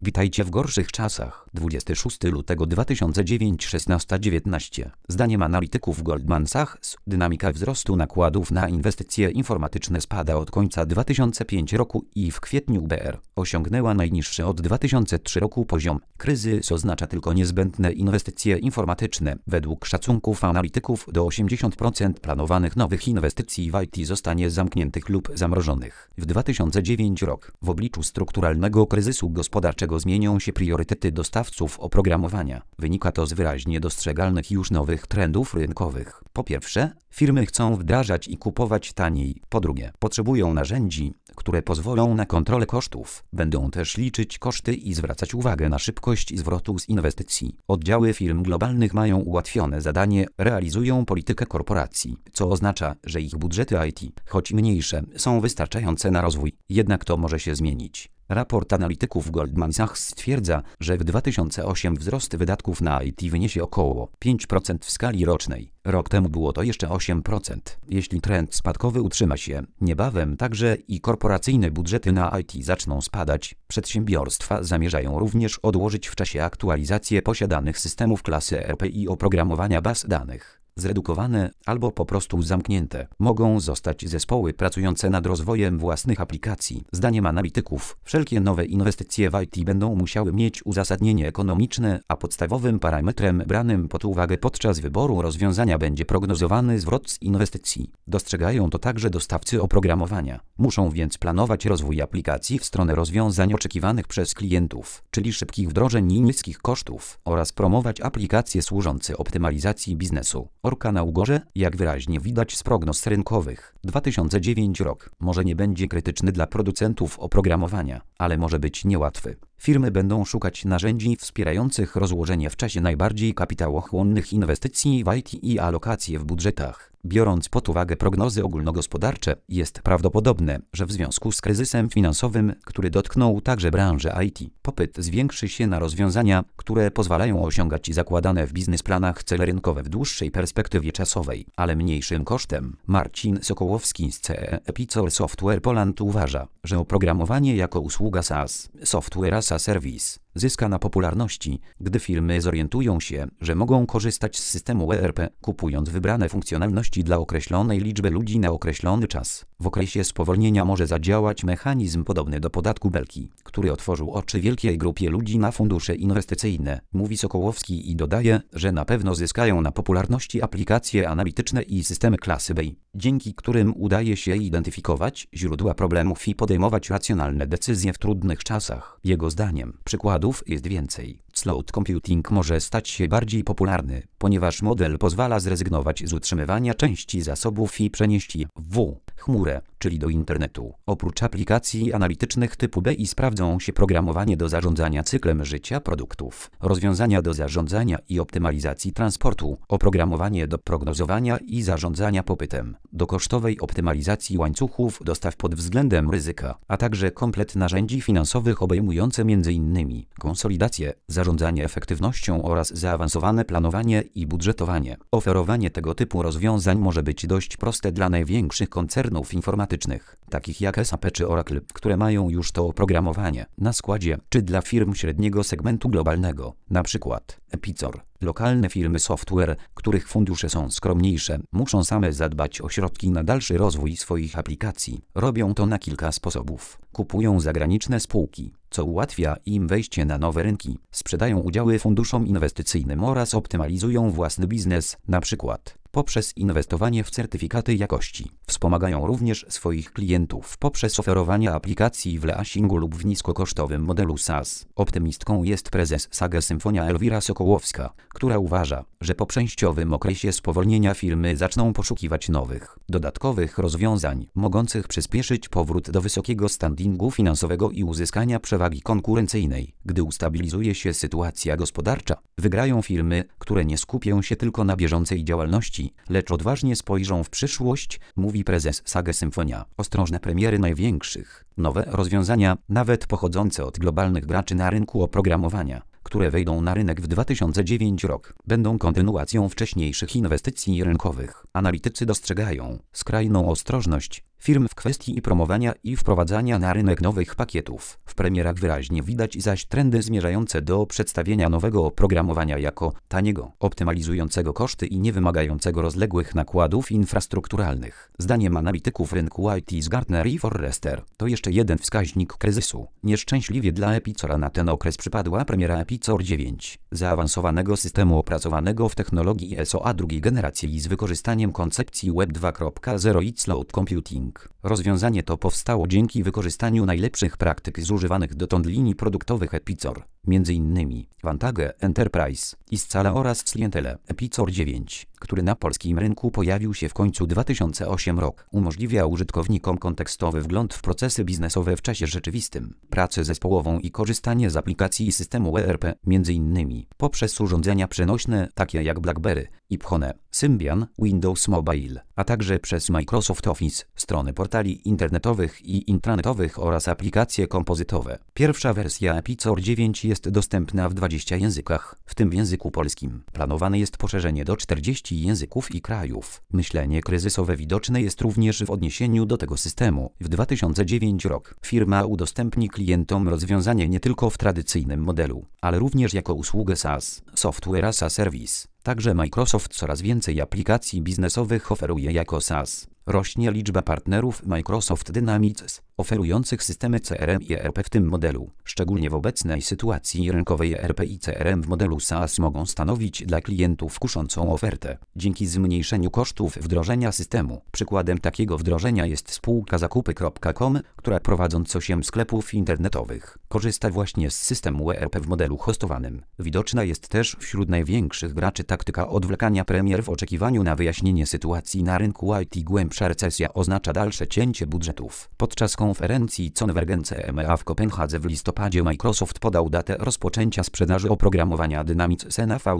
Witajcie w gorszych czasach. 26 lutego 2009 16:19. Zdaniem analityków Goldman Sachs, dynamika wzrostu nakładów na inwestycje informatyczne spada od końca 2005 roku i w kwietniu BR osiągnęła najniższy od 2003 roku poziom. Kryzys oznacza tylko niezbędne inwestycje informatyczne. Według szacunków analityków do 80% planowanych nowych inwestycji w IT zostanie zamkniętych lub zamrożonych w 2009 rok. W obliczu strukturalnego kryzysu gospodarczego zmienią się priorytety dostawców oprogramowania. Wynika to z wyraźnie dostrzegalnych już nowych trendów rynkowych. Po pierwsze, firmy chcą wdrażać i kupować taniej. Po drugie, potrzebują narzędzi, które pozwolą na kontrolę kosztów. Będą też liczyć koszty i zwracać uwagę na szybkość zwrotu z inwestycji. Oddziały firm globalnych mają ułatwione zadanie, realizują politykę korporacji, co oznacza, że ich budżety IT, choć mniejsze, są wystarczające na rozwój. Jednak to może się zmienić. Raport analityków Goldman Sachs stwierdza, że w 2008 wzrost wydatków na IT wyniesie około 5% w skali rocznej. Rok temu było to jeszcze 8%. Jeśli trend spadkowy utrzyma się, niebawem także i korporacyjne budżety na IT zaczną spadać. Przedsiębiorstwa zamierzają również odłożyć w czasie aktualizację posiadanych systemów klasy ERP i oprogramowania baz danych. Zredukowane albo po prostu zamknięte mogą zostać zespoły pracujące nad rozwojem własnych aplikacji. Zdaniem analityków, wszelkie nowe inwestycje w IT będą musiały mieć uzasadnienie ekonomiczne, a podstawowym parametrem branym pod uwagę podczas wyboru rozwiązania będzie prognozowany zwrot z inwestycji. Dostrzegają to także dostawcy oprogramowania. Muszą więc planować rozwój aplikacji w stronę rozwiązań oczekiwanych przez klientów, czyli szybkich wdrożeń i niskich kosztów, oraz promować aplikacje służące optymalizacji biznesu. Orka na ugorze, jak wyraźnie widać z prognoz rynkowych. 2009 rok może nie będzie krytyczny dla producentów oprogramowania, ale może być niełatwy. Firmy będą szukać narzędzi wspierających rozłożenie w czasie najbardziej kapitałochłonnych inwestycji w IT i alokacje w budżetach. Biorąc pod uwagę prognozy ogólnogospodarcze, jest prawdopodobne, że w związku z kryzysem finansowym, który dotknął także branżę IT, popyt zwiększy się na rozwiązania, które pozwalają osiągać zakładane w biznesplanach cele rynkowe w dłuższej perspektywie czasowej, ale mniejszym kosztem. Marcin Sokołowski z CE Epicor Software Poland uważa, że oprogramowanie jako usługa SaaS, Software as a Service, zyska na popularności, gdy firmy zorientują się, że mogą korzystać z systemu ERP, kupując wybrane funkcjonalności dla określonej liczby ludzi na określony czas. W okresie spowolnienia może zadziałać mechanizm podobny do podatku Belki, który otworzył oczy wielkiej grupie ludzi na fundusze inwestycyjne, mówi Sokołowski i dodaje, że na pewno zyskają na popularności aplikacje analityczne i systemy klasy B, dzięki którym udaje się identyfikować źródła problemów i podejmować racjonalne decyzje w trudnych czasach. Jego zdaniem przykładów jest więcej. Cloud computing może stać się bardziej popularny, ponieważ model pozwala zrezygnować z utrzymywania części zasobów i przenieść je w chmurę, czyli do internetu. Oprócz aplikacji analitycznych typu BI sprawdzą się programowanie do zarządzania cyklem życia produktów, rozwiązania do zarządzania i optymalizacji transportu, oprogramowanie do prognozowania i zarządzania popytem, do kosztowej optymalizacji łańcuchów dostaw pod względem ryzyka, a także komplet narzędzi finansowych obejmujące m.in. konsolidację, zarządzanie efektywnością oraz zaawansowane planowanie i budżetowanie. Oferowanie tego typu rozwiązań może być dość proste dla największych koncernów informatycznych, takich jak SAP czy Oracle, które mają już to oprogramowanie na składzie, czy dla firm średniego segmentu globalnego, na przykład Epicor. Lokalne firmy software, których fundusze są skromniejsze, muszą same zadbać o środki na dalszy rozwój swoich aplikacji. Robią to na kilka sposobów. Kupują zagraniczne spółki, co ułatwia im wejście na nowe rynki. Sprzedają udziały funduszom inwestycyjnym oraz optymalizują własny biznes, na przykład poprzez inwestowanie w certyfikaty jakości. Wspomagają również swoich klientów poprzez oferowanie aplikacji w leasingu lub w niskokosztowym modelu SaaS. Optymistką jest prezes Sage Symphonia Elwira Sokołowska, która uważa, że po przejściowym okresie spowolnienia firmy zaczną poszukiwać nowych, dodatkowych rozwiązań, mogących przyspieszyć powrót do wysokiego standingu finansowego i uzyskania przewagi konkurencyjnej. Gdy ustabilizuje się sytuacja gospodarcza, wygrają firmy, które nie skupią się tylko na bieżącej działalności, lecz odważnie spojrzą w przyszłość, mówi prezes Sage Symphonia. Ostrożne premiery największych, nowe rozwiązania, nawet pochodzące od globalnych graczy na rynku oprogramowania, które wejdą na rynek w 2009 rok, będą kontynuacją wcześniejszych inwestycji rynkowych. Analitycy dostrzegają skrajną ostrożność firm w kwestii promowania i wprowadzania na rynek nowych pakietów. W premierach wyraźnie widać zaś trendy zmierzające do przedstawienia nowego oprogramowania jako taniego, optymalizującego koszty i niewymagającego rozległych nakładów infrastrukturalnych. Zdaniem analityków rynku IT z Gartner i Forrester, to jeszcze jeden wskaźnik kryzysu. Nieszczęśliwie dla Epicora na ten okres przypadła premiera Epicor 9, zaawansowanego systemu opracowanego w technologii SOA drugiej generacji z wykorzystaniem koncepcji Web 2.0 i Cloud Computing. Rozwiązanie to powstało dzięki wykorzystaniu najlepszych praktyk z używanych dotąd linii produktowych Epicor, m.in. Vantage Enterprise i Scala oraz Slientele. Epicor 9, który na polskim rynku pojawił się w końcu 2008 rok, umożliwia użytkownikom kontekstowy wgląd w procesy biznesowe w czasie rzeczywistym, pracę zespołową i korzystanie z aplikacji systemu ERP, m.in. poprzez urządzenia przenośne takie jak BlackBerry, iPhone, Symbian, Windows Mobile, a także przez Microsoft Office, strony portali internetowych i intranetowych oraz aplikacje kompozytowe. Pierwsza wersja Epicor 9 jest dostępna w 20 językach, w tym w języku polskim. Planowane jest poszerzenie do 40 języków i krajów. Myślenie kryzysowe widoczne jest również w odniesieniu do tego systemu. W 2009 rok firma udostępni klientom rozwiązanie nie tylko w tradycyjnym modelu, ale również jako usługę SaaS, Software as a Service. Także Microsoft coraz więcej aplikacji biznesowych oferuje jako SaaS. Rośnie liczba partnerów Microsoft Dynamics, oferujących systemy CRM i ERP w tym modelu. Szczególnie w obecnej sytuacji rynkowej ERP i CRM w modelu SaaS mogą stanowić dla klientów kuszącą ofertę. Dzięki zmniejszeniu kosztów wdrożenia systemu. Przykładem takiego wdrożenia jest spółka zakupy.com, która prowadząc 8 sklepów internetowych, korzysta właśnie z systemu ERP w modelu hostowanym. Widoczna jest też wśród największych graczy taktyka odwlekania premier w oczekiwaniu na wyjaśnienie sytuacji na rynku IT. Głębsza recesja oznacza dalsze cięcie budżetów. Podczas konferencji Convergence EMEA w Kopenhadze w listopadzie Microsoft podał datę rozpoczęcia sprzedaży oprogramowania Dynamics NAV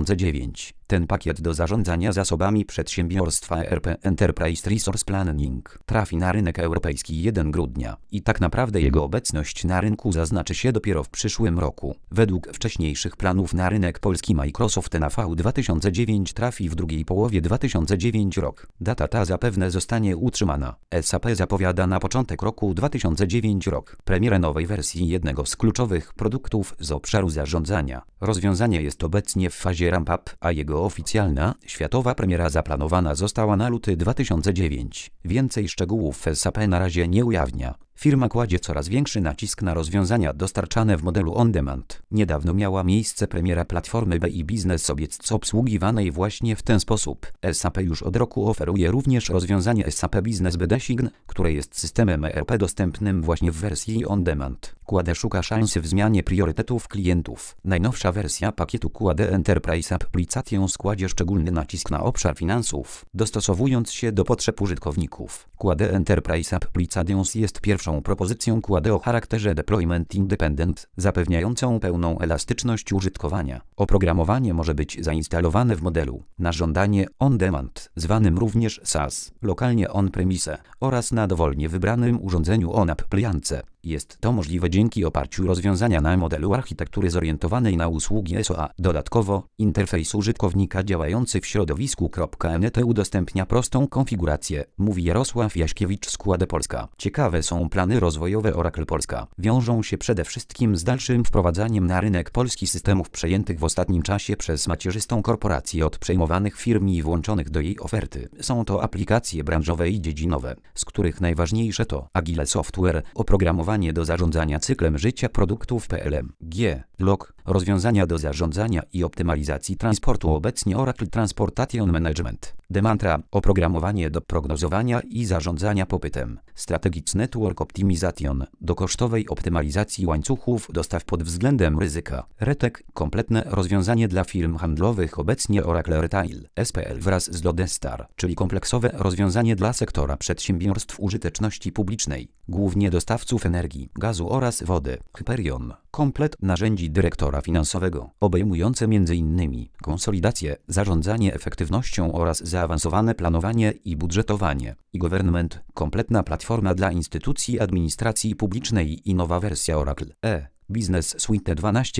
2009. Ten pakiet do zarządzania zasobami przedsiębiorstwa ERP Enterprise Resource Planning trafi na rynek europejski 1 grudnia i tak naprawdę jego obecność na rynku zaznaczy się dopiero w przyszłym roku. Według wcześniejszych planów na rynek polski Microsoft NAV 2009 trafi w drugiej połowie 2009 rok. Data ta zapewne zostanie utrzymana. SAP zapowiada na początek roku 2009 rok premierę nowej wersji jednego z kluczowych produktów z obszaru zarządzania. Rozwiązanie jest obecnie w fazie ramp-up, a jego oficjalna, światowa premiera zaplanowana została na luty 2009. Więcej szczegółów SAP na razie nie ujawnia. Firma kładzie coraz większy nacisk na rozwiązania dostarczane w modelu on-demand. Niedawno miała miejsce premiera platformy BI Business Objects obsługiwanej właśnie w ten sposób. SAP już od roku oferuje również rozwiązanie SAP Business BD Sign, które jest systemem ERP dostępnym właśnie w wersji on-demand. QAD szuka szansy w zmianie priorytetów klientów. Najnowsza wersja pakietu QAD Enterprise Applications kładzie szczególny nacisk na obszar finansów, dostosowując się do potrzeb użytkowników. QAD Enterprise Applications jest pierwszą propozycją QAD o charakterze Deployment Independent, zapewniającą pełną elastyczność użytkowania. Oprogramowanie może być zainstalowane w modelu na żądanie on-demand, zwanym również SaaS, lokalnie on-premise oraz na dowolnie wybranym urządzeniu on-appliance. Jest to możliwe dzięki oparciu rozwiązania na modelu architektury zorientowanej na usługi SOA. Dodatkowo, interfejs użytkownika działający w środowisku .NET udostępnia prostą konfigurację, mówi Jarosław Jaśkiewicz z QAD Polska. Ciekawe są plany rozwojowe Oracle Polska. Wiążą się przede wszystkim z dalszym wprowadzaniem na rynek polski systemów przejętych w ostatnim czasie przez macierzystą korporację od przejmowanych firm i włączonych do jej oferty. Są to aplikacje branżowe i dziedzinowe, z których najważniejsze to Agile Software, oprogramowanie do zarządzania cyklem życia produktów PLM, Log, rozwiązania do zarządzania i optymalizacji transportu, obecnie Oracle Transportation Management, Demantra, oprogramowanie do prognozowania i zarządzania popytem, Strategic Network Optimization, do kosztowej optymalizacji łańcuchów dostaw pod względem ryzyka, Retek, kompletne rozwiązanie dla firm handlowych, obecnie Oracle Retail, SPL wraz z Lodestar, czyli kompleksowe rozwiązanie dla sektora przedsiębiorstw użyteczności publicznej, głównie dostawców energii, gazu oraz wody, Hyperion, komplet narzędzi dyrektora finansowego, obejmujące m.in. konsolidację, zarządzanie efektywnością oraz zaawansowane planowanie i budżetowanie, e-Government, kompletna platforma dla instytucji administracji publicznej i nowa wersja Oracle Business Suite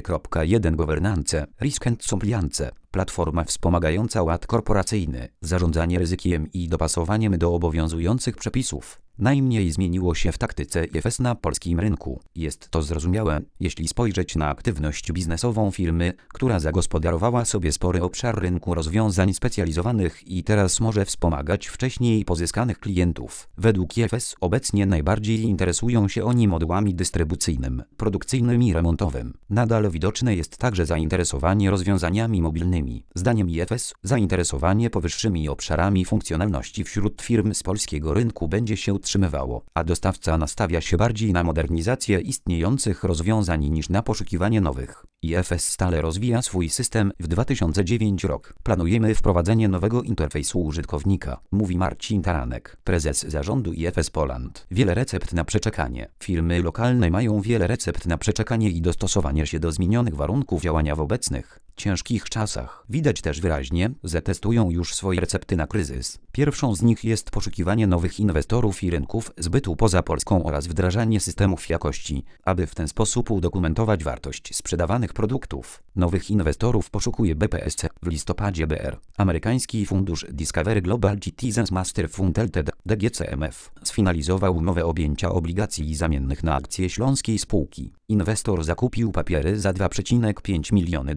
12.1 Governance, Risk and Compliance, platforma wspomagająca ład korporacyjny, zarządzanie ryzykiem i dopasowaniem do obowiązujących przepisów, Najmniej zmieniło się w taktyce IFS na polskim rynku. Jest to zrozumiałe, jeśli spojrzeć na aktywność biznesową firmy, która zagospodarowała sobie spory obszar rynku rozwiązań specjalizowanych i teraz może wspomagać wcześniej pozyskanych klientów. Według IFS obecnie najbardziej interesują się oni modułami dystrybucyjnym, produkcyjnym i remontowym. Nadal widoczne jest także zainteresowanie rozwiązaniami mobilnymi. Zdaniem IFS zainteresowanie powyższymi obszarami funkcjonalności wśród firm z polskiego rynku będzie się utrzymywało, a dostawca nastawia się bardziej na modernizację istniejących rozwiązań niż na poszukiwanie nowych. IFS stale rozwija swój system. W 2009 rok planujemy wprowadzenie nowego interfejsu użytkownika, mówi Marcin Taranek, prezes zarządu IFS Poland. Wiele recept na przeczekanie. Firmy lokalne mają wiele recept na przeczekanie i dostosowanie się do zmienionych warunków działania w obecnych ciężkich czasach. Widać też wyraźnie, że testują już swoje recepty na kryzys. Pierwszą z nich jest poszukiwanie nowych inwestorów i rynków zbytu poza Polską oraz wdrażanie systemów jakości, aby w ten sposób udokumentować wartość sprzedawanych produktów. Nowych inwestorów poszukuje BPSC. W listopadzie BR, amerykański fundusz Discovery Global Citizens Master Fund Ltd. DGCMF, sfinalizował umowę objęcia obligacji zamiennych na akcje śląskiej spółki. Inwestor zakupił papiery za $2,5 miliony,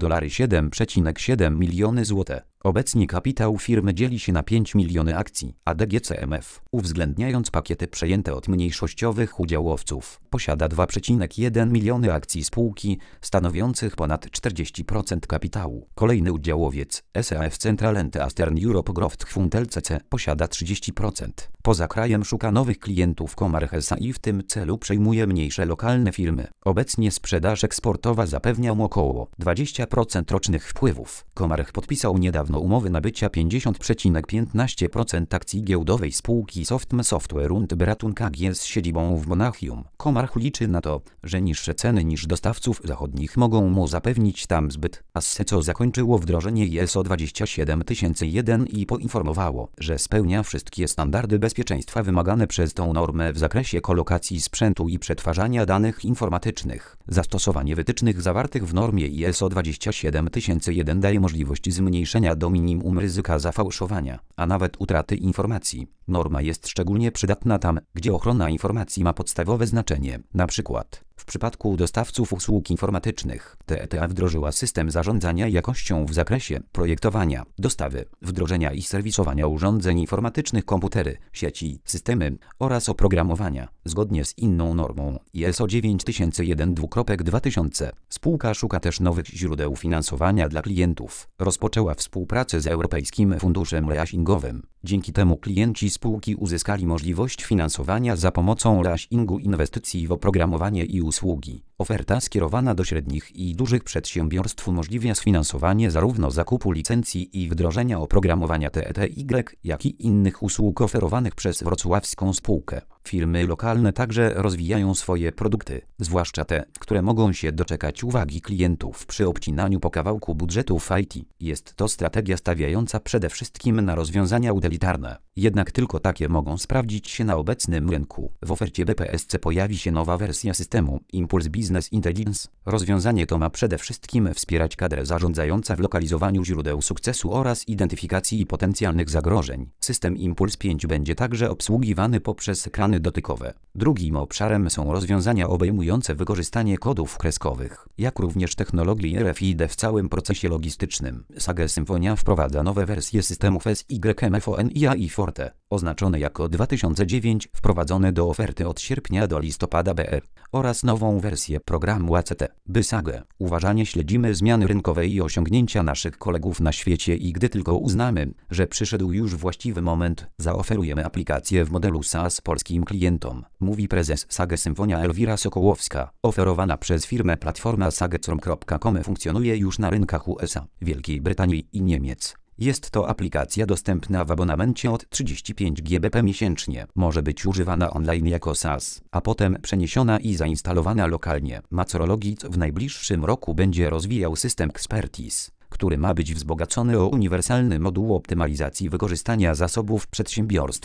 7,7 miliony zł. Obecnie kapitał firmy dzieli się na 5 miliony akcji, a DGCMF, uwzględniając pakiety przejęte od mniejszościowych udziałowców, posiada 2,1 miliony akcji spółki, stanowiących ponad 40% kapitału. Kolejny udziałowiec, SAF Central and Eastern Europe Growth Fund LCC, posiada 30%. Poza krajem szuka nowych klientów Comarch SA i w tym celu przejmuje mniejsze lokalne firmy. Obecnie sprzedaż eksportowa zapewnia mu około 20% rocznych wpływów. Comarch podpisał niedawno umowy nabycia 50,15% akcji giełdowej spółki Softme Software und Beratung AG z siedzibą w Monachium. Comarch liczy na to, że niższe ceny niż dostawców zachodnich mogą mu zapewnić tam zbyt. Asseco zakończyło wdrożenie ISO 27001 i poinformowało, że spełnia wszystkie standardy bezpieczeństwa wymagane przez tą normę w zakresie kolokacji sprzętu i przetwarzania danych informatycznych. Zastosowanie wytycznych zawartych w normie ISO 27001 daje możliwość zmniejszenia do minimum ryzyka zafałszowania, a nawet utraty informacji. Norma jest szczególnie przydatna tam, gdzie ochrona informacji ma podstawowe znaczenie, np. w przypadku dostawców usług informatycznych. TETA wdrożyła system zarządzania jakością w zakresie projektowania, dostawy, wdrożenia i serwisowania urządzeń informatycznych, komputery, sieci, systemy oraz oprogramowania. Zgodnie z inną normą ISO 9001-2000 spółka szuka też nowych źródeł finansowania dla klientów. Rozpoczęła współpracę z Europejskim Funduszem Leasingowym. Dzięki temu klienci spółki uzyskali możliwość finansowania za pomocą leasingu inwestycji w oprogramowanie i usługi. Oferta skierowana do średnich i dużych przedsiębiorstw umożliwia sfinansowanie zarówno zakupu licencji i wdrożenia oprogramowania TETY, jak i innych usług oferowanych przez wrocławską spółkę. Firmy lokalne także rozwijają swoje produkty, zwłaszcza te, które mogą się doczekać uwagi klientów przy obcinaniu po kawałku budżetów IT. Jest to strategia stawiająca przede wszystkim na rozwiązania utylitarne. Jednak tylko takie mogą sprawdzić się na obecnym rynku. W ofercie BPSC pojawi się nowa wersja systemu Impulse Business Intelligence. Rozwiązanie to ma przede wszystkim wspierać kadrę zarządzającą w lokalizowaniu źródeł sukcesu oraz identyfikacji potencjalnych zagrożeń. System Impulse 5 będzie także obsługiwany poprzez ekrany dotykowe. Drugim obszarem są rozwiązania obejmujące wykorzystanie kodów kreskowych, jak również technologii RFID w całym procesie logistycznym. Sage Symphonia wprowadza nowe wersje systemów SYMFON i AI Forte, oznaczone jako 2009, wprowadzone do oferty od sierpnia do listopada BR, oraz nową wersję programu ACT. Sage. Uważanie śledzimy zmiany rynkowe i osiągnięcia naszych kolegów na świecie i gdy tylko uznamy, że przyszedł już właściwy moment, zaoferujemy aplikację w modelu SaaS polskim klientom, mówi prezes Sage Symphonia Elwira Sokołowska. Oferowana przez firmę platforma sagecom.com funkcjonuje już na rynkach USA, Wielkiej Brytanii i Niemiec. Jest to aplikacja dostępna w abonamencie od 35 GBP miesięcznie. Może być używana online jako SaaS, a potem przeniesiona i zainstalowana lokalnie. Macerologic w najbliższym roku będzie rozwijał system Expertise, który ma być wzbogacony o uniwersalny moduł optymalizacji wykorzystania zasobów przedsiębiorstwa.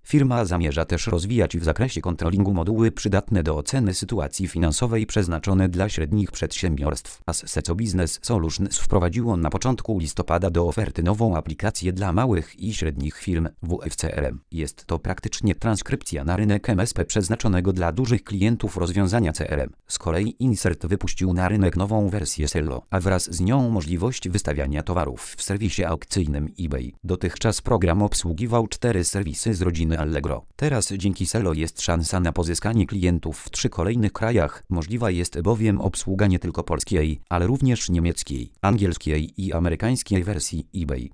Firma zamierza też rozwijać w zakresie kontrolingu moduły przydatne do oceny sytuacji finansowej przeznaczone dla średnich przedsiębiorstw. Asseco Business Solutions wprowadziło na początku listopada do oferty nową aplikację dla małych i średnich firm WFCRM. Jest to praktycznie transkrypcja na rynek MSP przeznaczonego dla dużych klientów rozwiązania CRM. Z kolei Insert wypuścił na rynek nową wersję Sello, a wraz z nią możliwość wystawiania towarów w serwisie aukcyjnym eBay. Dotychczas program obsługiwał 4 serwisy z rodziny Allegro. Teraz dzięki Sello jest szansa na pozyskanie klientów w 3 kolejnych krajach. Możliwa jest bowiem obsługa nie tylko polskiej, ale również niemieckiej, angielskiej i amerykańskiej wersji eBay.